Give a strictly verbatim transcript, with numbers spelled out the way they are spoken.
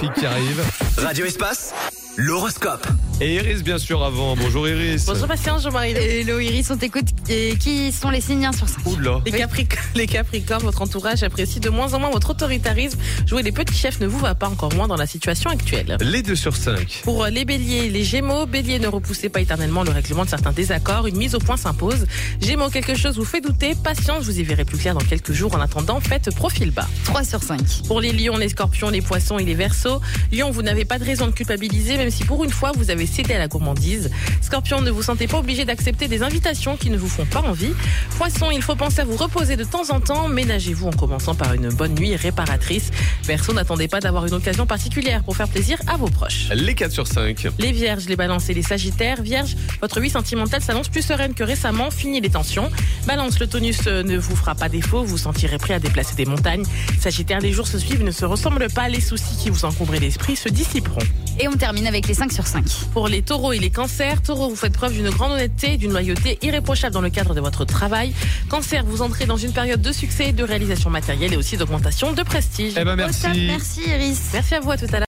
magnifique qui arrive. Radio Espace, l'horoscope. Et Iris, bien sûr, avant. Bonjour Iris. Bonjour Bastien, bonjour Marie. Hello Iris, on t'écoute. Et qui sont les signes un sur cinq? Oula. Les, Capric- les Capricornes, votre entourage apprécie de moins en moins votre autoritarisme. Jouer les petits chefs ne vous va pas, encore moins dans la situation actuelle. Les deux sur cinq. Pour les béliers et les gémeaux, bélier, ne repoussez pas éternellement le règlement de certains désaccords. Une mise au point s'impose. Gémeaux, quelque chose vous fait douter. Patience, vous y verrez plus clair dans quelques jours. En attendant, faites profil bas. trois sur cinq. Pour les lions, les scorpions, les poissons et les verseaux, lion, vous n'avez pas de raison de culpabiliser, même si pour une fois vous avez cédé à la gourmandise. Scorpion, ne vous sentez pas obligé d'accepter des invitations qui ne vous font pas envie. Poisson, il faut penser à vous reposer de temps en temps. Ménagez-vous en commençant par une bonne nuit réparatrice. Verseau, n'attendez pas d'avoir une occasion particulière pour faire plaisir à vos proches. Les quatre sur cinq. Les vierges, les balances et les sagittaires. Vierge, votre vie sentimentale s'annonce plus sereine que récemment. Fini les tensions. Balance, le tonus ne vous fera pas défaut. Vous vous sentirez prêt à déplacer des montagnes. Sagittaire, les jours se suivent, ne se ressemblent pas. Les soucis qui vous encombraient l'esprit se dissiperont. Et on termine avec les cinq sur cinq. Pour les taureaux et les cancers, taureaux, vous faites preuve d'une grande honnêteté et d'une loyauté irréprochable dans le cadre de votre travail. Cancer, vous entrez dans une période de succès, de réalisation matérielle et aussi d'augmentation de prestige. Eh ben Au top, merci. merci Iris. Merci à vous, à tout à l'heure.